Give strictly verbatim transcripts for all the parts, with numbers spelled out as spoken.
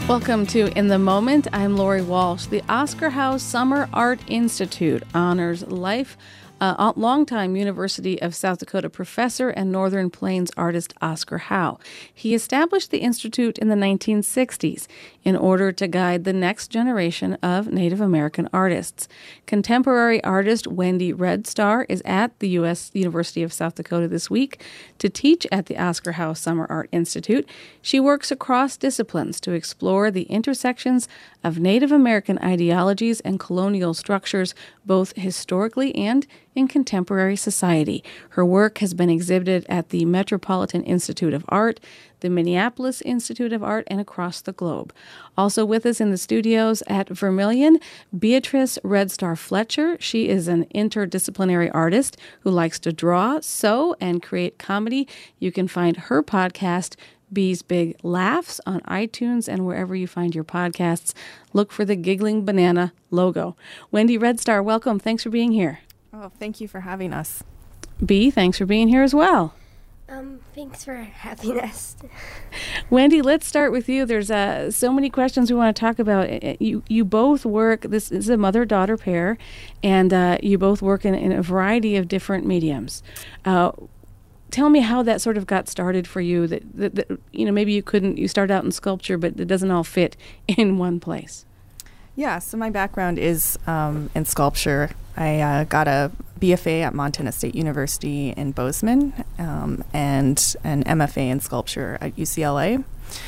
Welcome to In the Moment. I'm Lori Walsh. The Oscar Howe Summer Art Institute honors life, uh, longtime University of South Dakota professor and Northern Plains artist Oscar Howe. He established the institute in the nineteen sixties in order to guide the next generation of Native American artists. Contemporary artist Wendy Red Star is at the U S University of South Dakota this week to teach at the Oscar Howe Summer Art Institute. She works across disciplines to explore the intersections of Native American ideologies and colonial structures, both historically and in contemporary society. Her work has been exhibited at the Metropolitan Institute of Art, the Minneapolis Institute of Art, and across the globe. Also with us in the studios at Vermilion, Beatrice Red Star Fletcher. She is an interdisciplinary artist who likes to draw, sew, and create comedy. You can find her podcast, Bee's Big Laughs, on iTunes and wherever you find your podcasts. Look for the Giggling Banana logo. Wendy Red Star, welcome. Thanks for being here. Oh, thank you for having us. Bee, thanks for being here as well. Um, thanks for having us. Wendy, let's start with you. There's uh, so many questions we want to talk about. You you both work, this is a mother-daughter pair, and uh, you both work in, in a variety of different mediums. Uh, tell me how that sort of got started for you, that, that, that, you know, maybe you couldn't, you start out in sculpture, but it doesn't all fit in one place. Yeah, so my background is um, in sculpture. I uh, got a B F A at Montana State University in Bozeman um, and an M F A in sculpture at U C L A.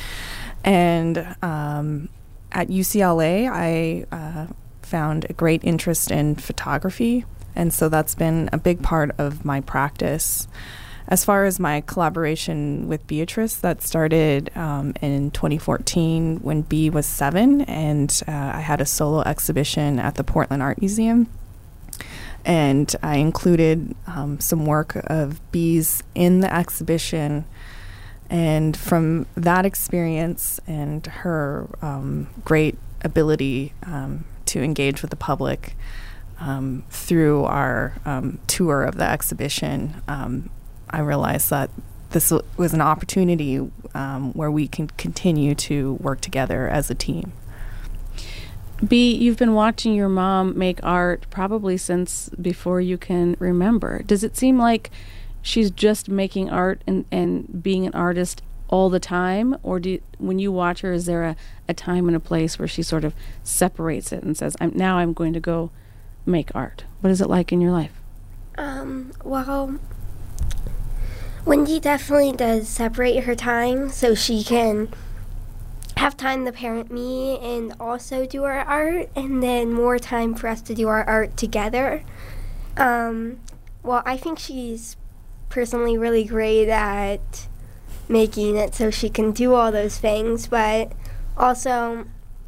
And um, at U C L A, I uh, found a great interest in photography, and so that's been a big part of my practice. As far as my collaboration with Beatrice, that started um, in twenty fourteen when Bee was seven, and uh, I had a solo exhibition at the Portland Art Museum. And I included um, some work of Bee's in the exhibition. And from that experience and her um, great ability um, to engage with the public um, through our um, tour of the exhibition, um, I realized that this w- was an opportunity um, where we can continue to work together as a team. Bee, you've been watching your mom make art probably since before you can remember. Does it seem like she's just making art and, and being an artist all the time? Or do you, when you watch her, is there a, a time and a place where she sort of separates it and says, I'm, now I'm going to go make art? What is it like in your life? Um, well, Wendy definitely does separate her time so she can have time to parent me and also do our art, and then more time for us to do our art together. Um, well, I think she's personally really great at making it so she can do all those things, but also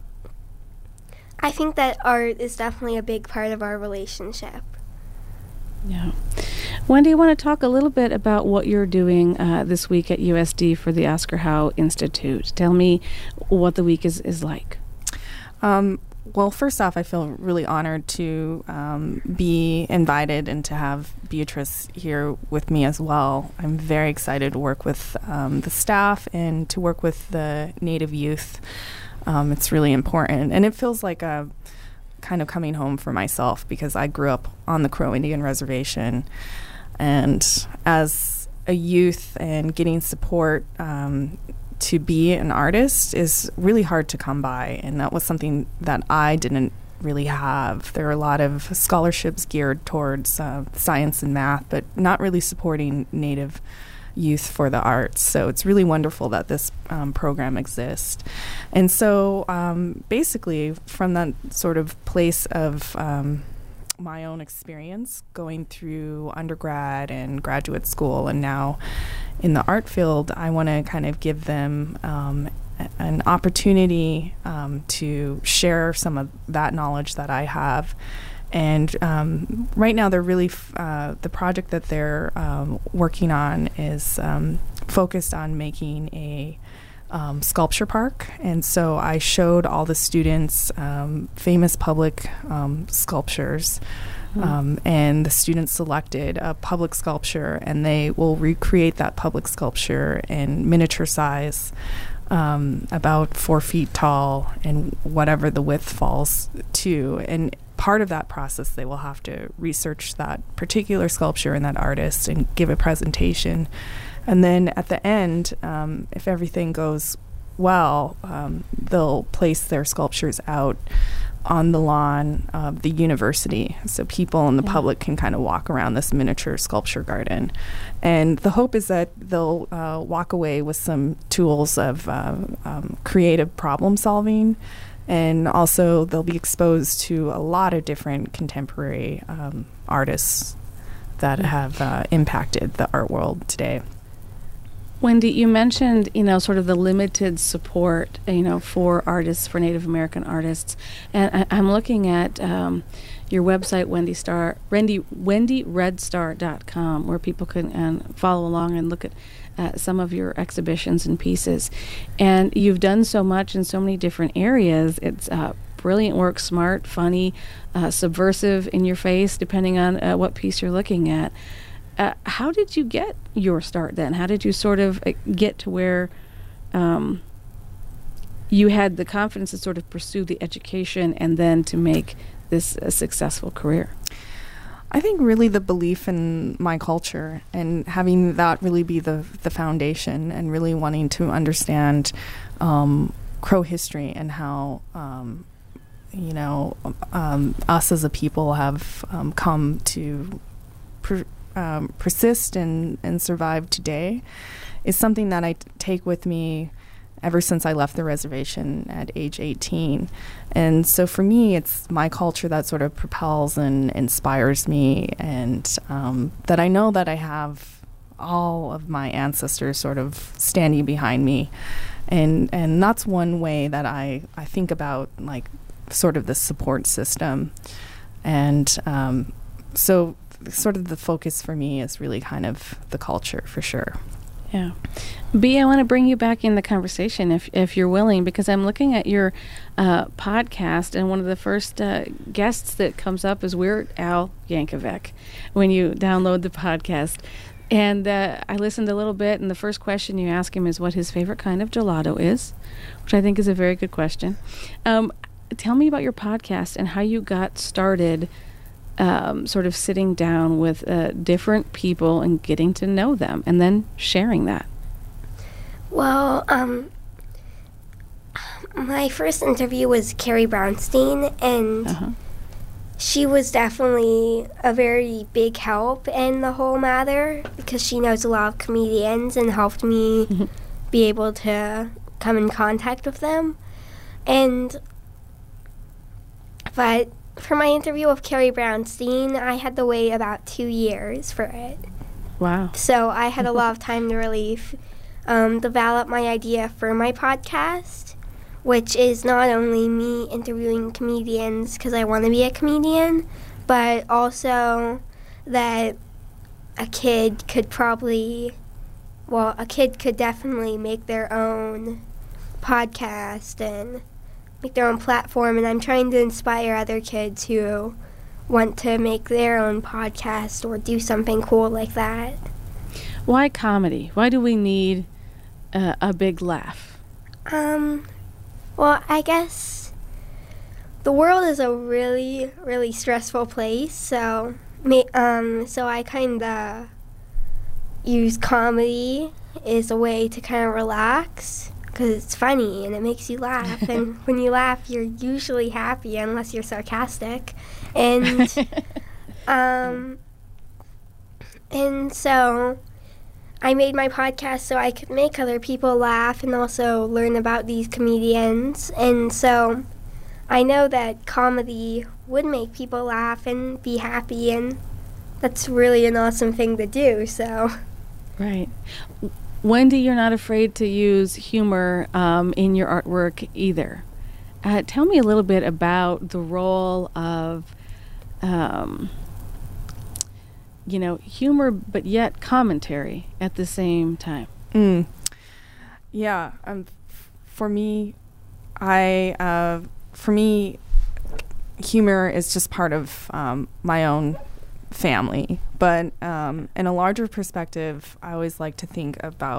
I think that art is definitely a big part of our relationship. Yeah. Wendy, I want to talk a little bit about what you're doing uh, this week at U S D for the Oscar Howe Institute. Tell me what the week is, is like. Um, well, first off, I feel really honored to um, be invited and to have Beatrice here with me as well. I'm very excited to work with um, the staff and to work with the Native youth. Um, it's really important, and it feels like a kind of coming home for myself because I grew up on the Crow Indian Reservation, and as a youth and getting support um, to be an artist is really hard to come by, and that was something that I didn't really have. There are a lot of scholarships geared towards uh, science and math, but not really supporting Native youth for the arts. So it's really wonderful that this um, program exists. And so um, basically from that sort of place of um, my own experience going through undergrad and graduate school and now in the art field, I want to kind of give them um, a- an opportunity um, to share some of that knowledge that I have. And um, right now, they're really f- uh, the project that they're um, working on is um, focused on making a um, sculpture park. And so I showed all the students um, famous public um, sculptures, mm. um, and the students selected a public sculpture, and they will recreate that public sculpture in miniature size. um, about four feet tall and whatever the width falls to. And part of that process, they will have to research that particular sculpture and that artist and give a presentation. And then at the end, um, if everything goes well, um, they'll place their sculptures out on the lawn of the university, so people in the yeah. public can kind of walk around this miniature sculpture garden. And the hope is that they'll uh, walk away with some tools of uh, um, creative problem solving, and also they'll be exposed to a lot of different contemporary um, artists that have uh, impacted the art world today. Wendy, you mentioned, you know, sort of the limited support, you know, for artists, for Native American artists. And I, I'm looking at um, your website, Wendy Star, Wendy, Wendy Red Star dot com, where people can uh, follow along and look at uh, some of your exhibitions and pieces. And you've done so much in so many different areas. It's uh, brilliant work, smart, funny, uh, subversive, in your face, depending on uh, what piece you're looking at. Uh, how did you get your start then? How did you sort of uh, get to where um, you had the confidence to sort of pursue the education and then to make this a successful career? I think really the belief in my culture and having that really be the, the foundation, and really wanting to understand um, Crow history and how, um, you know, um, us as a people have um, come to pr- Um, persist and, and survive today, is something that I t- take with me ever since I left the reservation at age eighteen. And so for me, it's my culture that sort of propels and inspires me, and um, that I know that I have all of my ancestors sort of standing behind me. And and that's one way that I, I think about, like, sort of the support system. And um, so sort of the focus for me is really kind of the culture, for sure. Yeah. B, I want to bring you back in the conversation if if you're willing, because I'm looking at your uh, podcast, and one of the first uh, guests that comes up is Weird Al Yankovic when you download the podcast. And uh, I listened a little bit, and the first question you ask him is what his favorite kind of gelato is, which I think is a very good question. Um, tell me about your podcast and how you got started Um, sort of sitting down with uh, different people and getting to know them, and then sharing that. Well, um, my first interview was Carrie Brownstein, and uh-huh. she was definitely a very big help in the whole matter, because she knows a lot of comedians and helped me mm-hmm. be able to come in contact with them. And, but for my interview with Carrie Brownstein, I had to wait about two years for it. Wow. So I had a lot of time to really f- um, develop my idea for my podcast, which is not only me interviewing comedians because I want to be a comedian, but also that a kid could probably, well, a kid could definitely make their own podcast and make their own platform, and I'm trying to inspire other kids who want to make their own podcast or do something cool like that. Why comedy? Why do we need uh, a big laugh? Um, well, I guess the world is a really, really stressful place, so um, so I kind of use comedy as a way to kind of relax, because it's funny and it makes you laugh. And when you laugh, you're usually happy unless you're sarcastic. And um, and so I made my podcast so I could make other people laugh and also learn about these comedians. And so I know that comedy would make people laugh and be happy, and that's really an awesome thing to do. So right. Wendy, you're not afraid to use humor um, in your artwork either. Uh, tell me a little bit about the role of, um, you know, humor, but yet commentary at the same time. Mm. Yeah. Um, f- for me, I uh, for me, humor is just part of um, my own family. But um, in a larger perspective, I always like to think about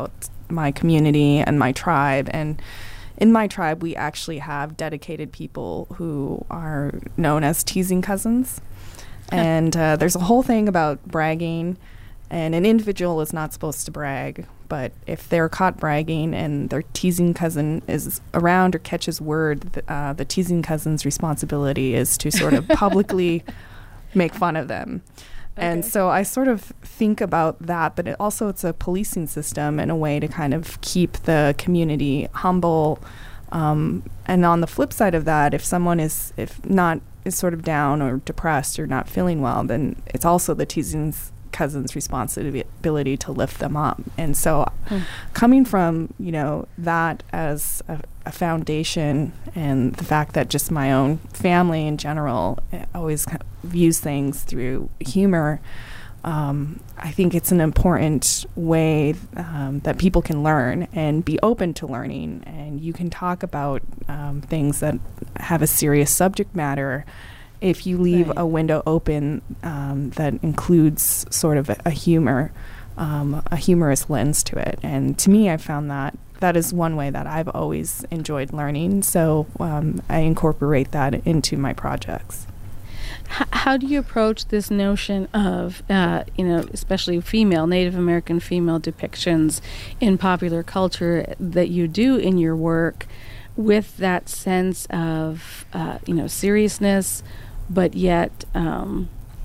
my community and my tribe. And in my tribe, we actually have dedicated people who are known as teasing cousins. And uh, there's a whole thing about bragging, and an individual is not supposed to brag. But if they're caught bragging and their teasing cousin is around or catches word, th- uh, the teasing cousin's responsibility is to sort of publicly make fun of them. Okay. And so I sort of think about that, but it also it's a policing system and a way to kind of keep the community humble. Um, and on the flip side of that, if someone is if not is sort of down or depressed or not feeling well, then it's also the teasing cousin's responsibility to lift them up. And so mm. coming from, you know, that as a, a foundation, and the fact that just my own family in general always kind of views things through humor, um, I think it's an important way um, that people can learn and be open to learning. And you can talk about um, things that have a serious subject matter if you leave right. a window open um, that includes sort of a, a humor, um, a humorous lens to it. And to me, I found that that is one way that I've always enjoyed learning. So um, I incorporate that into my projects. H- how do you approach this notion of, uh, you know, especially female, Native American female depictions in popular culture that you do in your work, with that sense of, uh, you know, seriousness, but yet, um,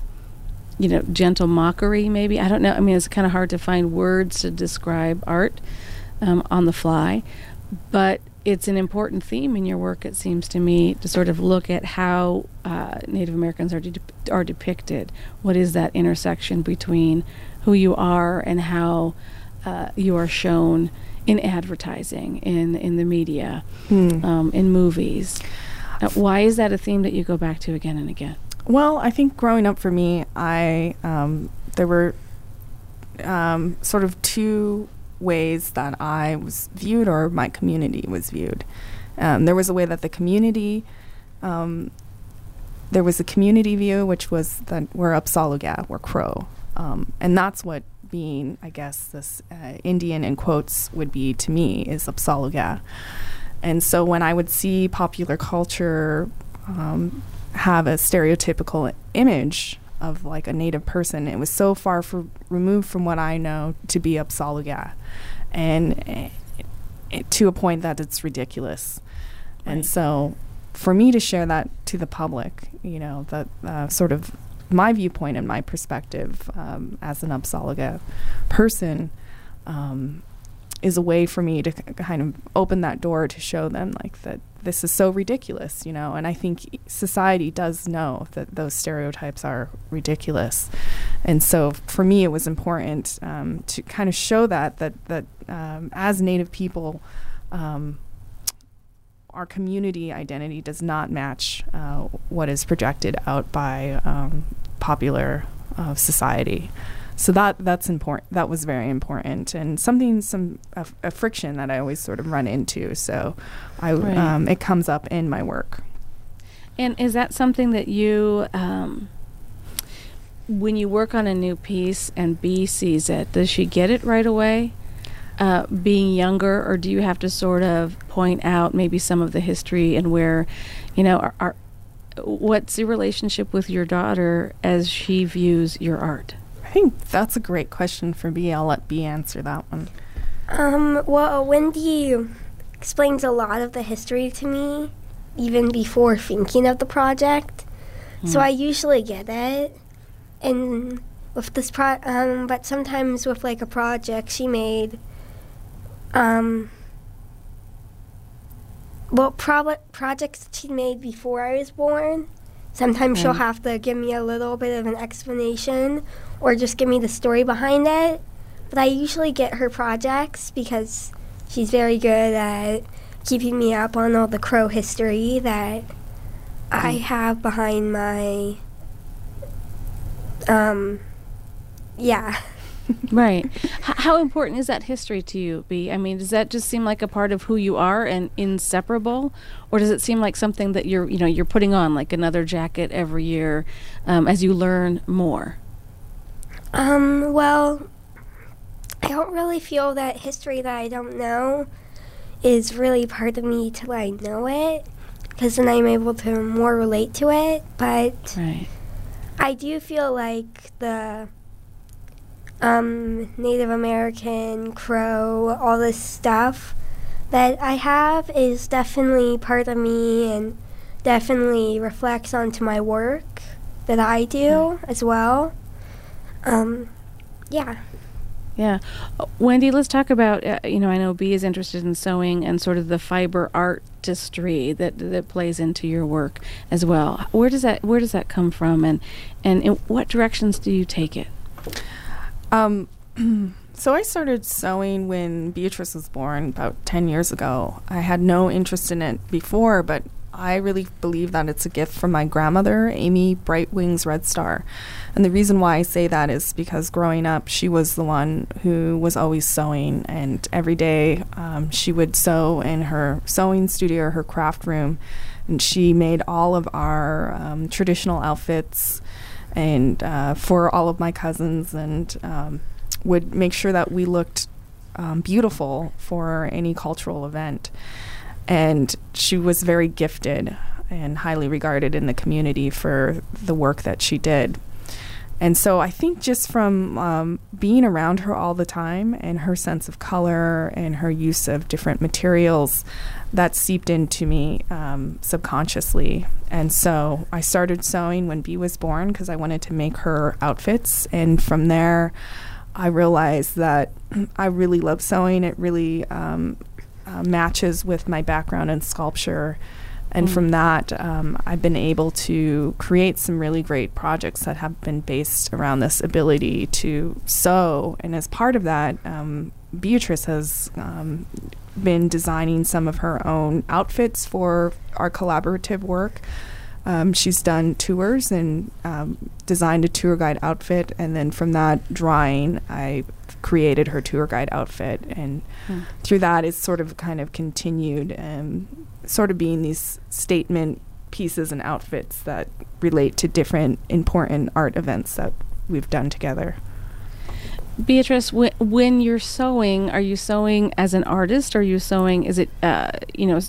you know, gentle mockery, maybe? I don't know. I mean, it's kind of hard to find words to describe art um, on the fly. But it's an important theme in your work, it seems to me, to sort of look at how uh, Native Americans are, de- are depicted. What is that intersection between who you are and how uh, you are shown in advertising, in, in the media, hmm. um, in movies? Uh, why is that a theme that you go back to again and again? Well, I think growing up for me, I um, there were um, sort of two ways that I was viewed, or my community was viewed. Um, there was a way that the community, um, there was a community view, which was that we're Upsaluga, we're Crow. Um, and that's what being, I guess, this uh, Indian in quotes would be to me, is Upsaluga. And so when I would see popular culture um, have a stereotypical image of like a Native person, it was so far for, removed from what I know to be Upsaluga, and it, it, to a point that it's ridiculous. Right. And so for me to share that to the public, you know, that uh, sort of my viewpoint and my perspective um, as an Upsaluga person, um, is a way for me to k- kind of open that door to show them like that this is so ridiculous, you know. And I think society does know that those stereotypes are ridiculous. And so for me, it was important um, to kind of show that, that, that um, as Native people, um, our community identity does not match uh, what is projected out by um, popular uh, society. So that that's important. That was very important, and something, some a, a friction that I always sort of run into. So, I right. um, it comes up in my work. And is that something that you, um, when you work on a new piece and B sees it, does she get it right away? Uh, being younger, or do you have to sort of point out maybe some of the history and where, you know, are, are, what's your relationship with your daughter as she views your art? I think that's a great question for B. I'll let B answer that one. Um, well, Wendy explains a lot of the history to me, even before thinking of the project. Mm. So I usually get it. And with this pro, um, but sometimes with like a project she made, um, well, pro- projects she made before I was born, sometimes mm. she'll have to give me a little bit of an explanation or just give me the story behind it. But I usually get her projects because she's very good at keeping me up on all the Crow history that mm. I have behind my, um, yeah. Right. H- how important is that history to you, B? I mean, does that just seem like a part of who you are and inseparable, or does it seem like something that you're, you know, you're putting on like another jacket every year um, as you learn more? Um. Well, I don't really feel that history that I don't know is really part of me till I know it, because then I'm able to more relate to it. But right. I do feel like the um, Native American, Crow, all this stuff that I have is definitely part of me and definitely reflects onto my work that I do as well. Um, yeah. Yeah. Uh, Wendy, let's talk about, uh, you know, I know Bee is interested in sewing and sort of the fiber artistry that that plays into your work as well. Where does that where does that come from, and and in what directions do you take it? Um, so I started sewing when Beatrice was born about ten years ago. I had no interest in it before, but I really believe that it's a gift from my grandmother, Amy Bright Wings Red Star. And the reason why I say that is because growing up, she was the one who was always sewing. And every day um, she would sew in her sewing studio, her craft room. And she made all of our um, traditional outfits and uh, for all of my cousins, and um, would make sure that we looked um, beautiful for any cultural event. And she was very gifted and highly regarded in the community for the work that she did. And so I think just from um, being around her all the time and her sense of color and her use of different materials, that seeped into me um, subconsciously. And so I started sewing when Bee was born because I wanted to make her outfits. And from there, I realized that I really love sewing. It really um, uh, matches with my background in sculpture. And mm. from that, um, I've been able to create some really great projects that have been based around this ability to sew. And as part of that, um, Beatrice has um, been designing some of her own outfits for our collaborative work. Um, she's done tours and um, designed a tour guide outfit, and then from that drawing, I created her tour guide outfit. And mm. through that, it's sort of kind of continued, um, sort of being these statement pieces and outfits that relate to different important art events that we've done together. Beatrice, w- when you're sewing, are you sewing as an artist, or are you sewing, is it, uh, you know,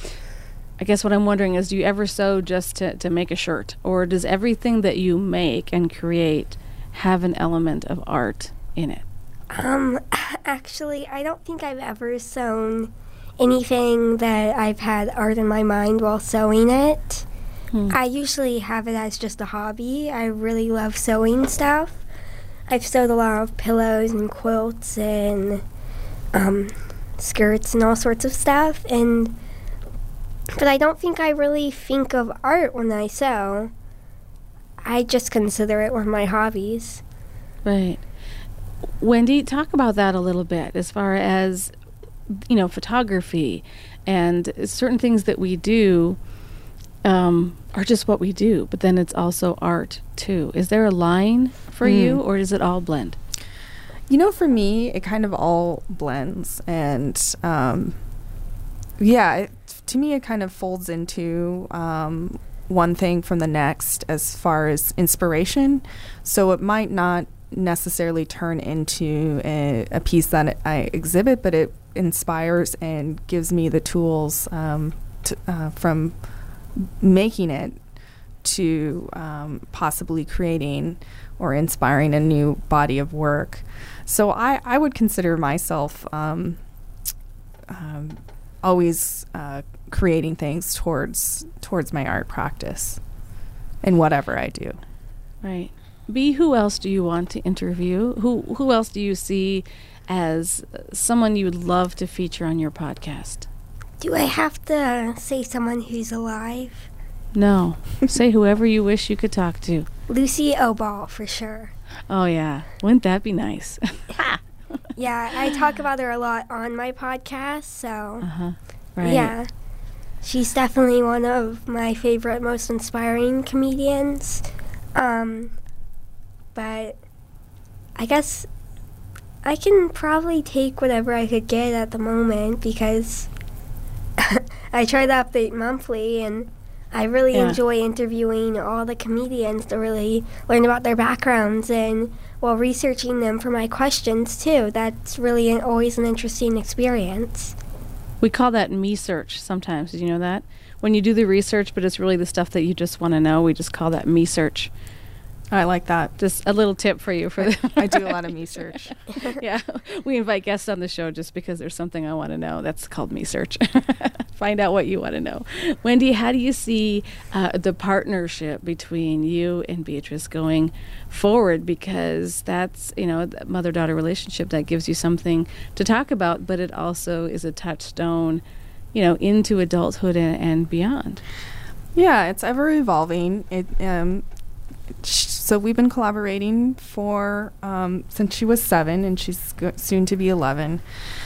I guess what I'm wondering is, do you ever sew just to, to make a shirt, or does everything that you make and create have an element of art in it? Um, actually, I don't think I've ever sewn anything that I've had art in my mind while sewing it. Hmm. I usually have it as just a hobby. I really love sewing stuff. I've sewed a lot of pillows and quilts and um, skirts and all sorts of stuff, and but I don't think I really think of art when I sew. I just consider it one of my hobbies. Right. Wendy, talk about that a little bit as far as, you know, photography and certain things that we do um, are just what we do, but then it's also art too. Is there a line for mm. you, or does it all blend? You know, for me, it kind of all blends. And um, yeah, it, to me, it kind of folds into um, one thing from the next as far as inspiration. So it might not necessarily turn into a, a piece that I exhibit, but it inspires and gives me the tools um, to, uh, from making it to um, possibly creating or inspiring a new body of work. So I, I would consider myself um, um, always uh, creating things towards towards my art practice in whatever I do. Right. Bee, who else do you want to interview? Who who else do you see as someone you would love to feature on your podcast? Do I have to say someone who's alive? No. Say whoever you wish you could talk to. Lucy Oball, for sure. Oh, yeah. Wouldn't that be nice? Yeah, I talk about her a lot on my podcast, so uh-huh. Right. Yeah. She's definitely one of my favorite, most inspiring comedians. Um, but I guess I can probably take whatever I could get at the moment, because I try to update monthly, and I really Yeah. enjoy interviewing all the comedians to really learn about their backgrounds and while researching them for my questions too. That's really an, always an interesting experience. We call that me search sometimes. Did you know that? When you do the research, but it's really the stuff that you just want to know, we just call that me search. I like that. Just a little tip for you. For the I do a lot of me search. Yeah, we invite guests on the show just because there's something I want to know. That's called me search. Find out what you want to know. Wendy, how do you see uh, the partnership between you and Beatrice going forward? Because that's, you know, the mother-daughter relationship that gives you something to talk about, but it also is a touchstone, you know, into adulthood and, and beyond. Yeah, it's ever evolving. It um, sh- so we've been collaborating for um, since she was seven, and she's go- soon to be eleven.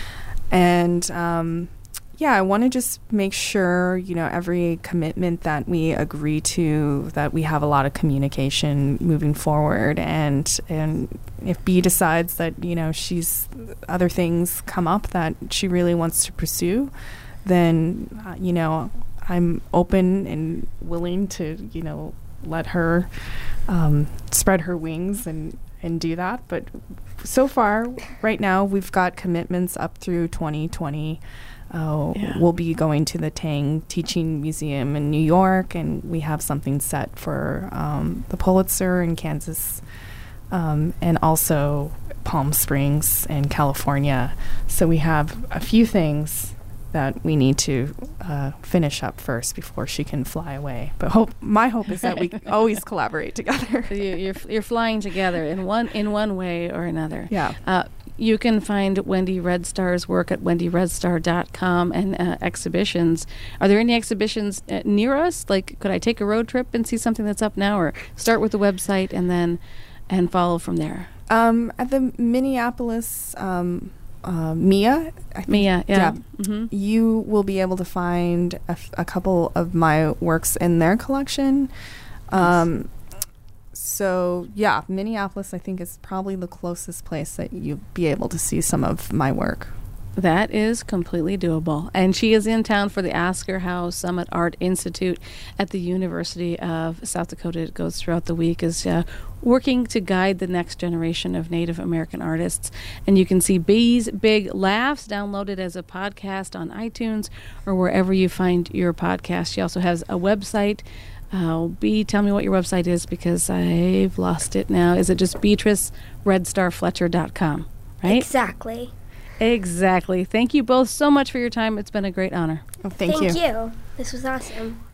And um, yeah, I want to just make sure, you know, every commitment that we agree to, that we have a lot of communication moving forward. And and if B decides that, you know, she's other things come up that she really wants to pursue, then uh, you know, I'm open and willing to, you know, let her um, spread her wings and, and do that. But so far, right now, we've got commitments up through twenty twenty. Uh, Yeah. We'll be going to the Tang Teaching Museum in New York, and we have something set for um, the Pulitzer in Kansas, um, and also Palm Springs in California. So we have a few things that we need to uh, finish up first before she can fly away. But hope my hope is that we always collaborate together. So you, you're you're flying together in one in one way or another. Yeah. Uh, you can find Wendy Red Star's work at wendy red star dot com and uh, exhibitions. Are there any exhibitions uh, near us? Like, could I take a road trip and see something that's up now, or start with the website and then and follow from there? Um, at the Minneapolis um, uh, Mia, I think, Mia, yeah. yeah. Mm-hmm. you will be able to find a, f- a couple of my works in their collection. Um, so yeah, Minneapolis, I think, is probably the closest place that you'll be able to see some of my work. That is completely doable. And she is in town for the Oscar Howe Summit Art Institute at the University of South Dakota. It goes throughout the week, is uh, working to guide the next generation of Native American artists. And you can see B's Big Laughs downloaded as a podcast on iTunes or wherever you find your podcast. She also has a website. Uh, B, tell me what your website is, because I've lost it now. Is it just beatrice red star fletcher dot com, right? Exactly. Exactly. Thank you both so much for your time. It's been a great honor. Oh, thank, Thank you. you. This was awesome.